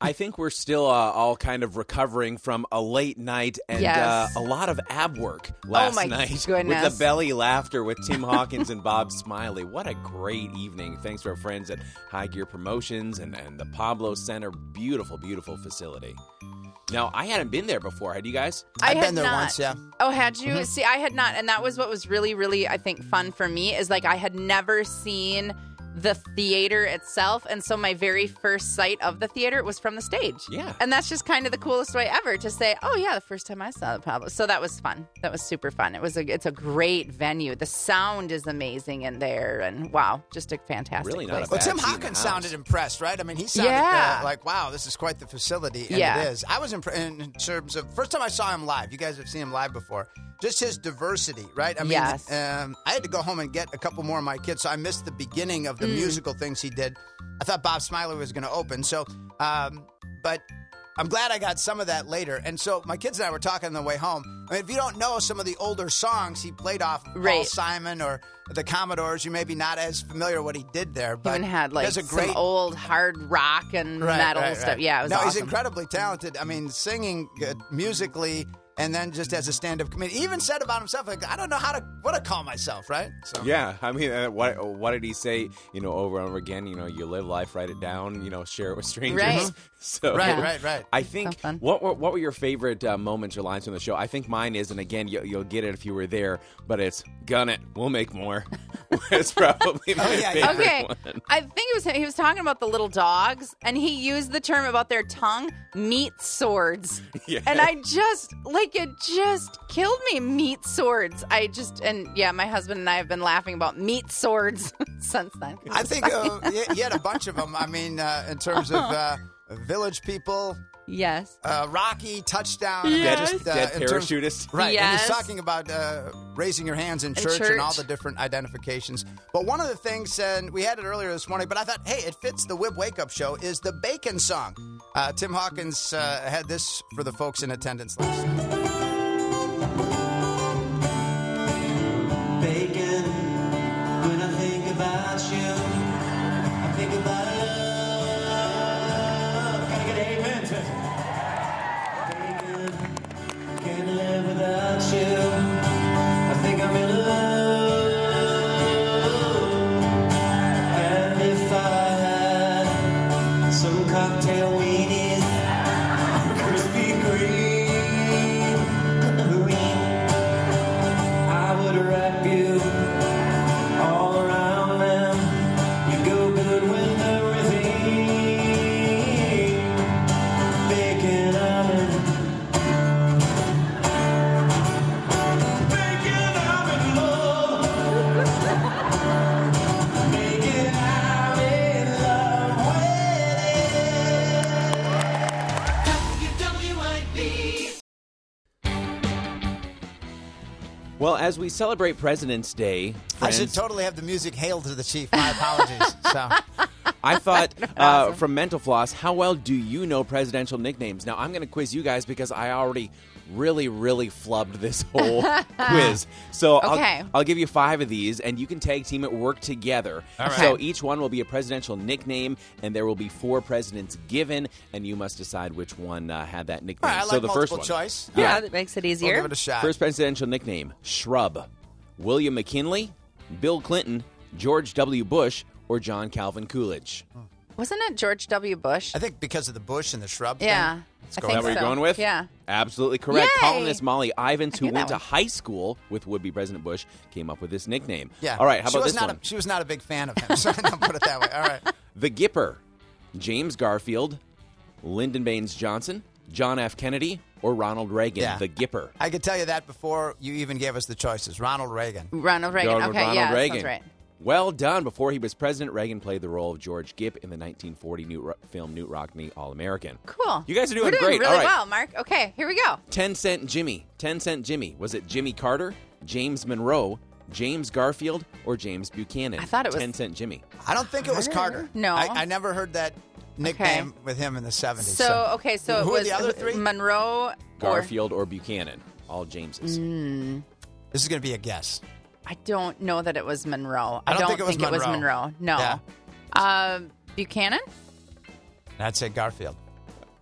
I think we're still all kind of recovering from a late night and Yes. a lot of ab work last my night goodness. with the belly laughter with Tim Hawkins and Bob Smiley. What a great evening. Thanks to our friends at High Gear Promotions and the Pablo Center. Beautiful, beautiful facility. Now, I hadn't been there before. Had you guys? I've had been there not. once, yeah. Oh, had you? See, I had not. And that was what was really, really, I think, fun for me is like I had never seen the theater itself. And so my very first sight of the theater was from the stage. Yeah. And that's just kind of the coolest way ever to say, oh, yeah, the first time I saw the Pablo. So that was fun. That was super fun. It's a great venue. The sound is amazing in there. And wow, just a fantastic Really not place. a Well, bad Tim seat in the Hawkins house. sounded impressed, right? I mean, he sounded Yeah. like, wow, this is quite the facility, and Yeah. it is. I was impressed in terms of, first time I saw him live, you guys have seen him live before, just his diversity, right? I mean, Yes. I had to go home and get a couple more of my kids, so I missed the beginning of the musical things he did. I thought Bob Smiley was going to open, so, but I'm glad I got some of that later. And so my kids and I were talking on the way home. I mean, if you don't know some of the older songs he played off Paul Right. Simon or the Commodores, you may be not as familiar with what he did there. But Even had he like has a great some old hard rock and metal stuff. Yeah, it was no, awesome. he's incredibly talented. I mean, singing good, musically, and then just as a stand-up comedian. He even said about himself, like, I don't know what to call myself, right? So. Yeah, I mean, what did he say? Over and over again. You live life, write it down. Share it with strangers. Right. So Right. I think So fun. what were your favorite moments or lines from the show? I think mine is, and again, you'll get it if you were there, but it's gun it, we'll make more. It's probably my yeah, favorite Okay, one. I think he was talking about the little dogs, and he used the term about their tongue, meat swords. Yeah. And I just, it just killed me, meat swords. My husband and I have been laughing about meat swords since then. I think he had a bunch of them. I mean, in terms of Village People, Yes. Rocky, Touchdown. Yes. Just, Dead in terms- parachutist. Right, and Yes. he's talking about raising your hands in church, and all the different identifications. But one of the things, and we had it earlier this morning, but I thought, hey, it fits the Wib Wake Up Show, is the Bacon song. Tim Hawkins had this for the folks in attendance last night. Bacon, when I think about you, I think about love. Can I get an amen to it? Bacon, can't live without you. I think I'm in love. And if I had some cocktail weenies, crispy green, I would wrap you all around them. You go good with everything. Bacon Island. Bacon Island love. Bacon Island love wedding. WWIP. Well, as we celebrate President's Day, I should friends, totally have the music hail to the chief. My apologies. So, I thought from Mental Floss, how well do you know presidential nicknames? Now, I'm going to quiz you guys because I already really, really flubbed this whole quiz. So Okay. I'll give you 5 of these, and you can tag team it, work together. All right. So each one will be a presidential nickname, and there will be 4 presidents given, and you must decide which one had that nickname. all right, I so like the multiple first one. choice. Yeah, that makes it We'll easier. give it a shot. First presidential nickname, Shrub. William McKinley, Bill Clinton, George W. Bush, or John Calvin Coolidge? Wasn't it George W. Bush? I think because of the bush and the shrub Yeah. thing. I Is go think that what so. you're going with? Yeah. Absolutely correct. Yay! Columnist Molly Ivins, who I knew went that to one. high school with would-be President Bush, came up with this nickname. Yeah. All right, how She about was this not one? she was not a big fan of him, so don't put it that way. All right. The Gipper. James Garfield, Lyndon Baines Johnson, John F. Kennedy, or Ronald Reagan. Yeah. The Gipper. I could tell you that before you even gave us the choices. Ronald Reagan. Ronald Reagan. Going with Okay, Ronald yeah, that Reagan. sounds right. Well done. Before he was president, Reagan played the role of George Gipp in the 1940 film Newt Rockney All-American. Cool. You guys are doing We're doing great. really All right. well, Mark. Okay, here we go. 10 Cent Jimmy. 10 Cent Jimmy. Was it Jimmy Carter, James Monroe, James Garfield, or James Buchanan? I thought it was- 10 Cent Jimmy. I don't think it was Carter. No. I never heard that nickname with him in the 70s. So Who it are was the other 3? Monroe Garfield or Buchanan. All Jameses. This is going to be a guess. I don't know that it was Monroe. I don't think it was it was Monroe. Monroe. No. Yeah. Buchanan? I'd say Garfield.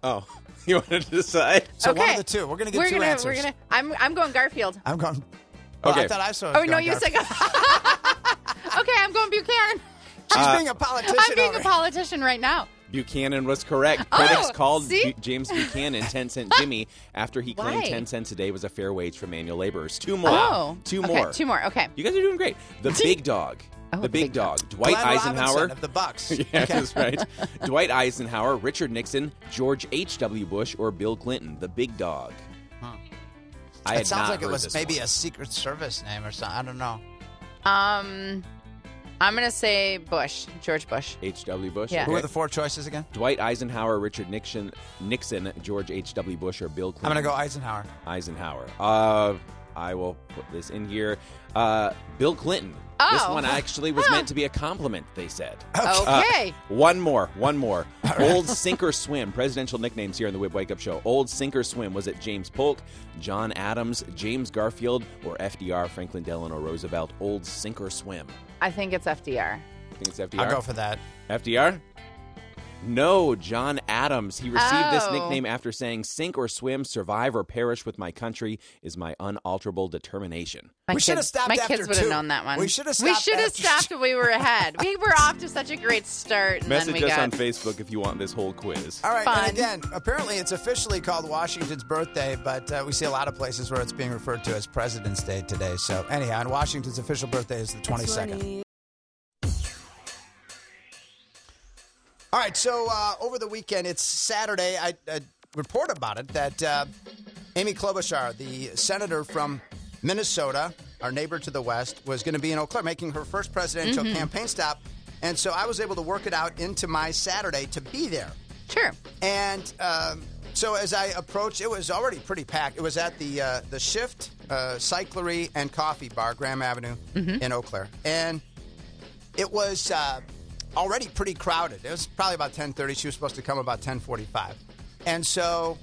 Oh, you wanted to decide? So one Okay. of the two. We're going to get two answers. I'm going Garfield. I'm going. Well, Okay. I thought I saw. Oh no, you said. Okay, I'm going Buchanan. She's being a politician. I'm being a already. politician right now. Buchanan was correct. Oh, Critics called see? James Buchanan 10 Cent Jimmy after he claimed Why? 10 cents a day was a fair wage for manual laborers. Two more. Oh, Two okay, more. 2 more. Okay. You guys are doing great. The big dog. Oh, the big dog. Glenn Dwight Eisenhower. Robinson of the Bucks. Yeah, that's right. Dwight Eisenhower, Richard Nixon, George H.W. Bush, or Bill Clinton. The big dog. I had It sounds not like it heard was this maybe one. a Secret Service name or something. I don't know. I'm gonna say Bush, George Bush. H.W. Bush. Yeah. Who Okay. are the four choices again? Dwight Eisenhower, Richard Nixon, George H.W. Bush, or Bill Clinton. I'm going to go Eisenhower. Eisenhower. I will put this in here. Bill Clinton. This Oh. one actually was meant to be a compliment, they said. Okay. One more. Old Sink or Swim. Presidential nicknames here on the Whip Wake Up Show. Old Sink or Swim. Was it James Polk, John Adams, James Garfield, or FDR, Franklin Delano Roosevelt? Old Sink or Swim. I think it's FDR. I think it's FDR. I'll go for that. FDR? No, John Adams. He received this Oh. nickname after saying, "Sink or swim, survive or perish with my country is my unalterable determination." My We should have kids- stopped My after kids would have two. known that one. We should have We stopped should have after stopped when we were ahead. We were off to such a great start, and Message then we us got. on Facebook if you want this whole quiz. All right, Fun. and again, apparently it's officially called Washington's birthday, but we see a lot of places where it's being referred to as President's Day today. So anyhow, and Washington's official birthday is the 22nd. All right, so over the weekend, it's Saturday. I report about it that Amy Klobuchar, the senator from Minnesota, our neighbor to the west, was going to be in Eau Claire making her first presidential campaign stop. And so I was able to work it out into my Saturday to be there. Sure. And so as I approached, it was already pretty packed. It was at the Shift Cyclery and Coffee Bar, Graham Avenue in Eau Claire. And it was already pretty crowded. It was probably about 10:30. She was supposed to come about 10:45. And so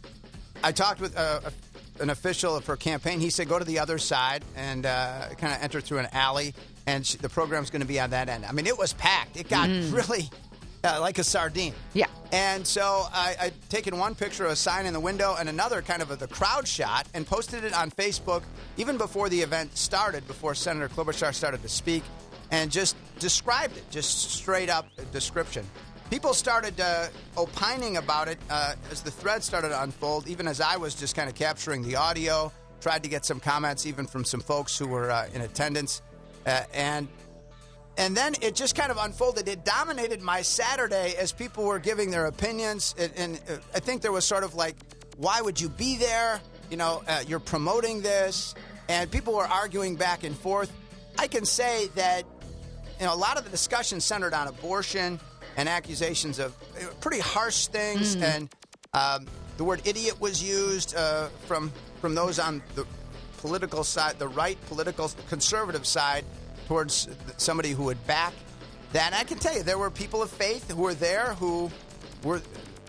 I talked with an official of her campaign. He said, go to the other side and kind of enter through an alley, and the program's going to be on that end. I mean, it was packed. It got really like a sardine. Yeah. And so I'd taken one picture of a sign in the window and another kind of the crowd shot and posted it on Facebook even before the event started, before Senator Klobuchar started to speak, and just described it, just straight up description. People started opining about it as the thread started to unfold, even as I was just kind of capturing the audio, tried to get some comments even from some folks who were in attendance. And then it just kind of unfolded. It dominated my Saturday as people were giving their opinions. And I think there was sort of like, why would you be there? You know, you're promoting this. And people were arguing back and forth. I can say that, you know, a lot of the discussion centered on abortion and accusations of pretty harsh things. And the word idiot was used from those on the political side, the right political conservative side, towards somebody who would back that. And I can tell you, there were people of faith who were there who were,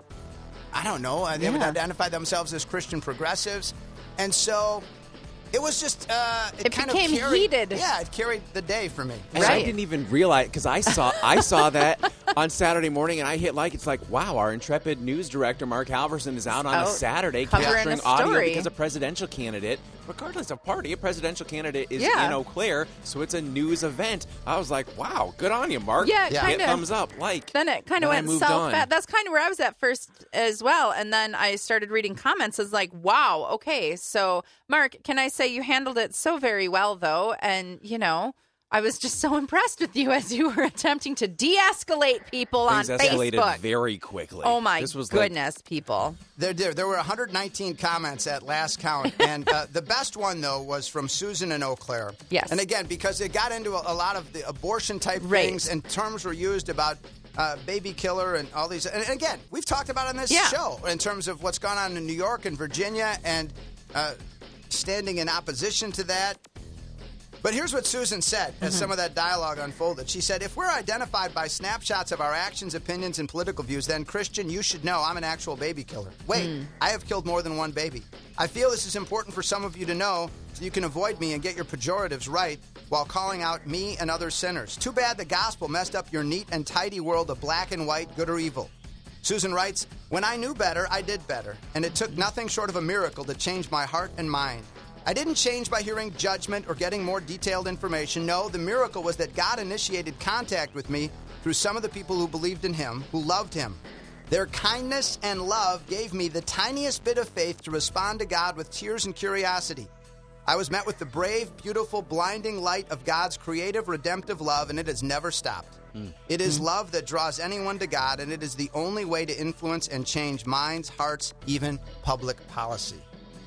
I don't know, they would identify themselves as Christian progressives. And so it was just, It kind became of carried, heated. Yeah, it carried the day for me. And I Right. didn't even realize, because I saw that on Saturday morning, and I hit like. It's like, wow, our intrepid news director Mark Halverson is out on a Out Saturday covering capturing a audio story. because a presidential candidate, regardless of party, a presidential candidate is Yeah. in Eau Claire, so it's a news event. I was like, wow, good on you, Mark. Yeah, it Hit kinda- thumbs up, like. Then it kind of Then I went moved south on. fast. That's kind of where I was at first as well. And then I started reading comments. It's like, wow, okay. So, Mark, can I say you handled it so very well, though? And, you know, I was just so impressed with you as you were attempting to de-escalate people Things on escalated Facebook. very quickly. Oh, my this was goodness, people. There were 119 comments at last count, and the best one, though, was from Susan in Eau Claire. Yes. And again, because it got into a lot of the abortion-type Right. things, and terms were used about baby killer and all these. And again, we've talked about it on this Yeah. show in terms of what's gone on in New York and Virginia, and standing in opposition to that. But here's what Susan said as some of that dialogue unfolded. She said, if we're identified by snapshots of our actions, opinions, and political views, then, Christian, you should know I'm an actual baby killer. Wait, I have killed more than one baby. I feel this is important for some of you to know so you can avoid me and get your pejoratives right while calling out me and other sinners. Too bad the gospel messed up your neat and tidy world of black and white, good or evil. Susan writes, when I knew better, I did better, and it took nothing short of a miracle to change my heart and mind. I didn't change by hearing judgment or getting more detailed information. No, the miracle was that God initiated contact with me through some of the people who believed in him, who loved him. Their kindness and love gave me the tiniest bit of faith to respond to God with tears and curiosity. I was met with the brave, beautiful, blinding light of God's creative, redemptive love, and it has never stopped. It is love that draws anyone to God, and it is the only way to influence and change minds, hearts, even public policy.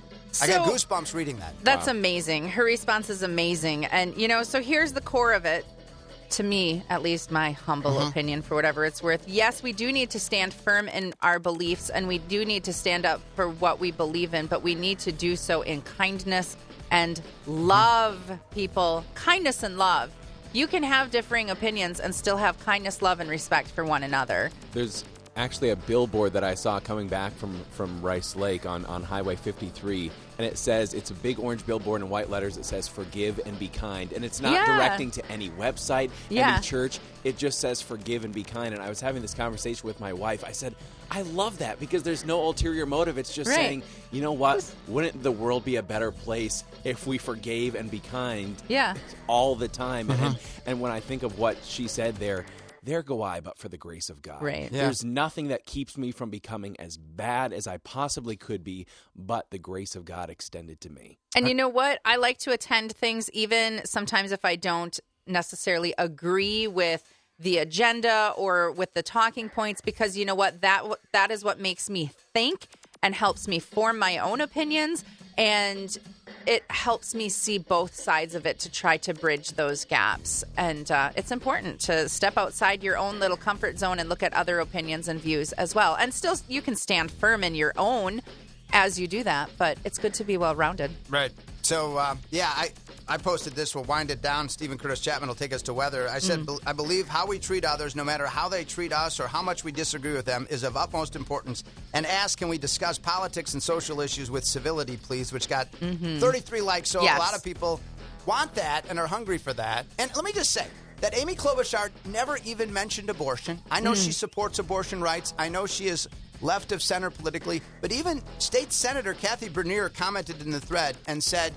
I got goosebumps reading that. That's amazing. Her response is amazing. And, so here's the core of it. To me, at least my humble opinion, for whatever it's worth. Yes, we do need to stand firm in our beliefs, and we do need to stand up for what we believe in, but we need to do so in kindness and love, people. Kindness and love. You can have differing opinions and still have kindness, love, and respect for one another. There's actually a billboard that I saw coming back from Rice Lake on Highway 53, and it says, it's a big orange billboard in white letters. It says, forgive and be kind. And it's not directing to any website, any church. It just says, forgive and be kind. And I was having this conversation with my wife. I said, I love that because there's no ulterior motive. It's just saying, you know what? Wouldn't the world be a better place if we forgave and be kind all the time? And when I think of what she said there go I, but for the grace of God. Right. Yeah. There's nothing that keeps me from becoming as bad as I possibly could be, but the grace of God extended to me. And you know what? I like to attend things even sometimes if I don't necessarily agree with the agenda or with the talking points, because you know what? That is what makes me think and helps me form my own opinions, and it helps me see both sides of it to try to bridge those gaps. And it's important to step outside your own little comfort zone and look at other opinions and views as well. And still, you can stand firm in your own as you do that, but it's good to be well-rounded. Right. So, I posted this. We'll wind it down. Stephen Curtis Chapman will take us to weather. I said, I believe how we treat others, no matter how they treat us or how much we disagree with them, is of utmost importance. And ask, can we discuss politics and social issues with civility, please, which got 33 likes. So a lot of people want that and are hungry for that. And let me just say that Amy Klobuchar never even mentioned abortion. I know she supports abortion rights. I know she is left of center politically. But even State Senator Kathy Bernier commented in the thread and said,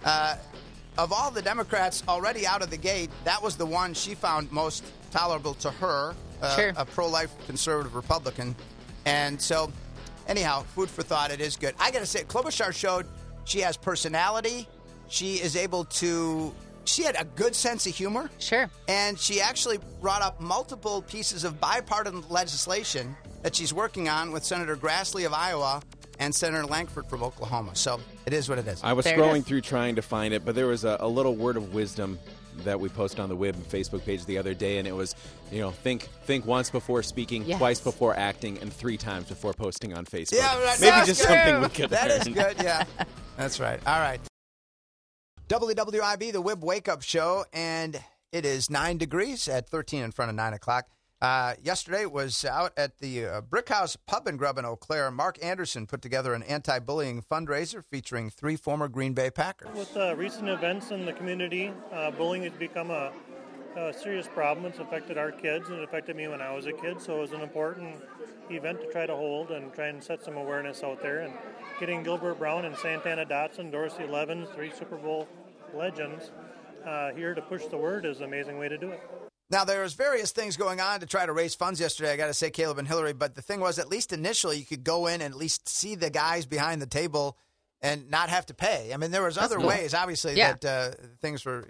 of all the Democrats already out of the gate, that was the one she found most tolerable to her, a pro-life conservative Republican. And so, anyhow, food for thought. It is good. I got to say, Klobuchar showed she has personality. She is able to... She had a good sense of humor. Sure. And she actually brought up multiple pieces of bipartisan legislation that she's working on with Senator Grassley of Iowa and Senator Lankford from Oklahoma. So it is what it is. I was scrolling through trying to find it, but there was a little word of wisdom that we posted on the Wib and Facebook page the other day, and it was, think once before speaking, twice before acting, and 3 times before posting on Facebook. Yeah, right. Maybe just something we could That learn. is good, yeah. That's right. All right. WWIB, the Wib Wake Up Show, and it is 9 degrees at 13 in front of 9 o'clock. Yesterday was out at the Brick House Pub and Grub in Eau Claire. Mark Anderson put together an anti-bullying fundraiser featuring 3 former Green Bay Packers. With recent events in the community, bullying has become a serious problem. It's affected our kids, and it affected me when I was a kid, so it was an important event to try to hold and try and set some awareness out there. And getting Gilbert Brown and Santana Dotson, Dorsey Levens, 3 Super Bowl legends here to push the word is an amazing way to do it. Now, there's various things going on to try to raise funds yesterday, I got to say, Caleb and Hillary, but the thing was, at least initially, you could go in and at least see the guys behind the table and not have to pay. I mean, there was other ways, obviously, that things were,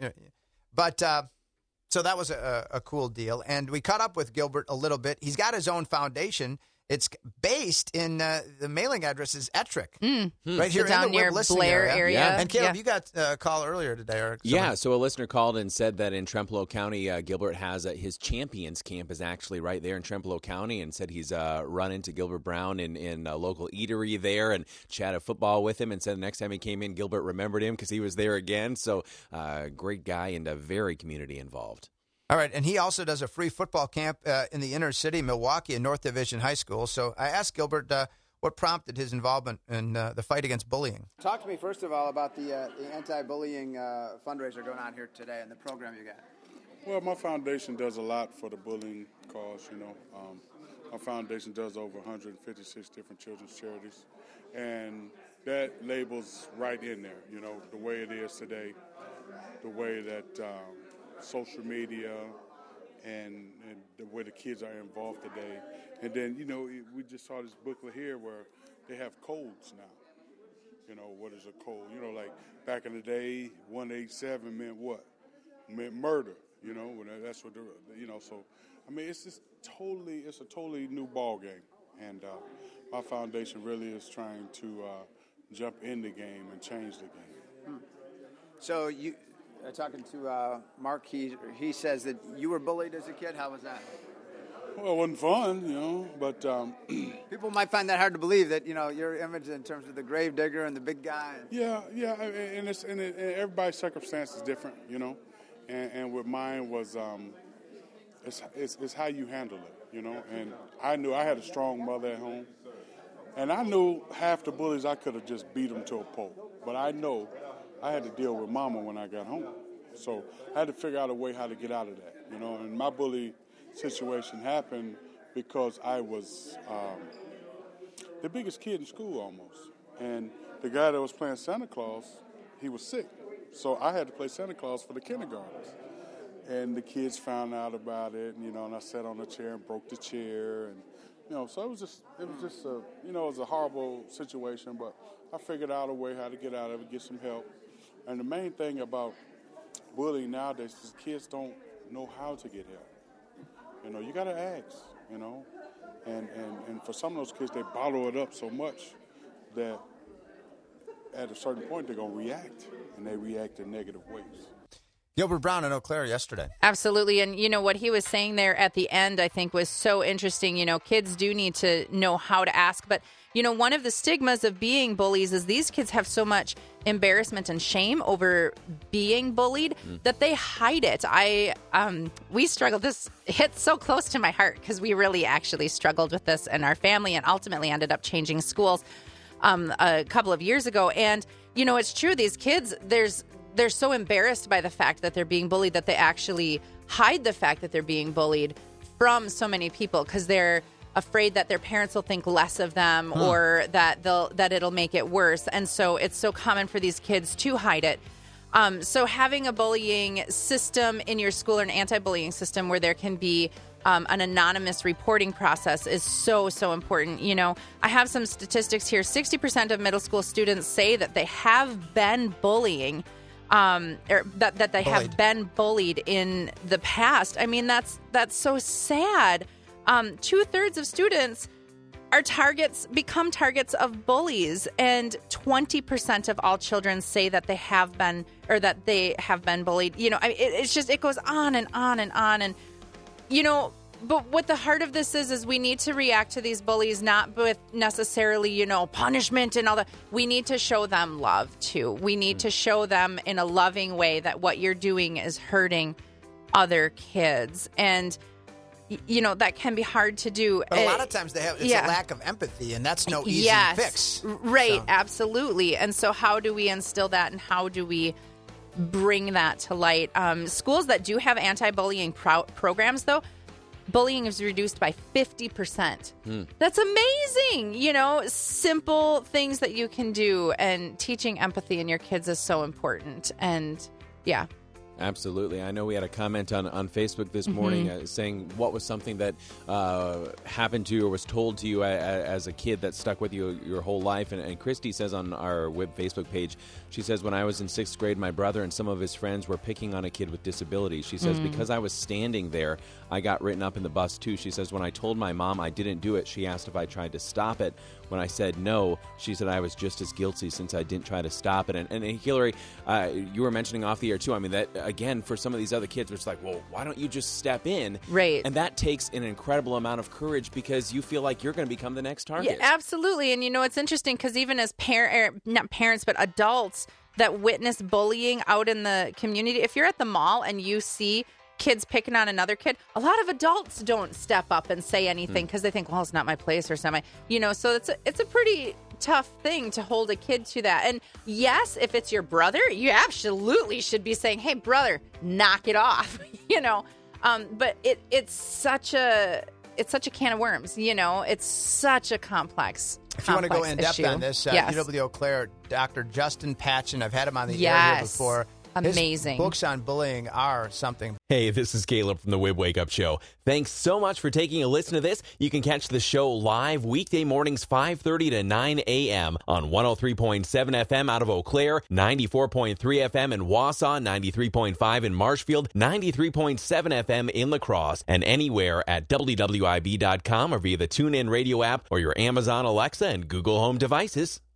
so that was a cool deal. And we caught up with Gilbert a little bit. He's got his own foundation. It's based in the mailing address is Ettrick, right here down in the near Wib listening Blair area. Yeah. And Caleb, you got a call earlier today. Or Yeah, so a listener called and said that in Trempealeau County, Gilbert has his Champions Camp is actually right there in Trempealeau County, and said he's run into Gilbert Brown in a local eatery there and chatted football with him, and said the next time he came in, Gilbert remembered him because he was there again. So great guy and very community involved. All right, and he also does a free football camp in the inner city, Milwaukee, in North Division High School. So I asked Gilbert what prompted his involvement in the fight against bullying. Talk to me, first of all, about the anti-bullying fundraiser going on here today and the program you got. Well, my foundation does a lot for the bullying cause, Our foundation does over 156 different children's charities, and that label's right in there, you know, the way it is today, the way that social media and the way the kids are involved today. And then, you know, we just saw this booklet here where they have codes now. You know, what is a code? You know, like back in the day, 187 meant what? Meant murder, you know, that's what, you know, so, I mean, it's a totally new ball game. And my foundation really is trying to jump in the game and change the game. So you talking to Mark, he says that you were bullied as a kid. How was that? Well, it wasn't fun, you know, but... people might find that hard to believe, that, you know, your image in terms of the grave digger and the big guy. Yeah, and everybody's circumstance is different, you know, and with mine was, it's how you handle it, you know, and I knew I had a strong mother at home, and I knew half the bullies I could have just beat them to a pulp, but I know I had to deal with mama when I got home, so I had to figure out a way how to get out of that, you know, and my bully situation happened because I was the biggest kid in school almost. And the guy that was playing Santa Claus, he was sick. So I had to play Santa Claus for the kindergartners. And the kids found out about it, and, you know, and I sat on the chair and broke the chair. And, you know, so it was just a, you know, it was a horrible situation, but I figured out a way how to get out of it, get some help. And the main thing about bullying nowadays is kids don't know how to get help. You know, you got to ask, you know, and for some of those kids, they bottle it up so much that at a certain point, they're going to react, and they react in negative ways. Gilbert Brown in Eau Claire yesterday. Absolutely. And, you know, what he was saying there at the end, I think, was so interesting. You know, kids do need to know how to ask. But, you know, one of the stigmas of being bullies is these kids have so much embarrassment and shame over being bullied that they hide it. We struggled. This hits so close to my heart because we really actually struggled with this in our family and ultimately ended up changing schools a couple of years ago. And, you know, it's true. These kids, they're so embarrassed by the fact that they're being bullied that they actually hide the fact that they're being bullied from so many people because they're afraid that their parents will think less of them or that it'll make it worse. And so it's so common for these kids to hide it. So having a bullying system in your school or an anti-bullying system where there can be an anonymous reporting process is so, so important. You know, I have some statistics here. 60% of middle school students say that they have been bullying or that they have been bullied in the past. I mean, that's so sad. 2/3 of students become targets of bullies, and 20% of all children say that they have been bullied. You know, it goes on and on and on. And, you know, but what the heart of this is we need to react to these bullies, not with necessarily, you know, punishment and all that. We need to show them love too. We need to show them in a loving way that what you're doing is hurting other kids. And, you know, that can be hard to do. But a lot of times it's a lack of empathy, and that's no easy fix. Right, so. Absolutely. And so how do we instill that, and how do we bring that to light? Schools that do have anti-bullying programs, though, bullying is reduced by 50%. That's amazing. You know, simple things that you can do, and teaching empathy in your kids is so important. And, yeah. Absolutely. I know we had a comment on Facebook this morning saying what was something that happened to you or was told to you as a kid that stuck with you your whole life. And Christy says on our web Facebook page, she says, when I was in 6th grade, my brother and some of his friends were picking on a kid with disabilities. She says, because I was standing there, I got written up in the bus too. She says, when I told my mom I didn't do it, she asked if I tried to stop it. When I said no, she said I was just as guilty since I didn't try to stop it. And Hillary, you were mentioning off the air too. I mean, that again, for some of these other kids, it's like, well, why don't you just step in? Right. And that takes an incredible amount of courage because you feel like you're going to become the next target. Yeah, absolutely. And, you know, it's interesting because even as not parents, but adults that witness bullying out in the community, if you're at the mall and you see kids picking on another kid, a lot of adults don't step up and say anything because they think, well, it's not my place or something. You know, so it's a pretty tough thing to hold a kid to that. And yes, if it's your brother, you absolutely should be saying, hey, brother, knock it off, you know. But it's such a it's such a can of worms. It's such a complex. If you want to go in depth issue. on this, Yes. UW Eau Claire, Dr. Justin Patchen, I've had him on the air here Yes. before. Amazing. His books on bullying are something. Hey, this is Caleb from the Wib Wake Up Show. Thanks so much for taking a listen to this. You can catch the show live weekday mornings 5:30 to 9 a.m. on 103.7 FM out of Eau Claire, 94.3 FM in Wausau, 93.5 in Marshfield, 93.7 FM in La Crosse, and anywhere at WWIB.com or via the TuneIn radio app or your Amazon Alexa and Google Home devices.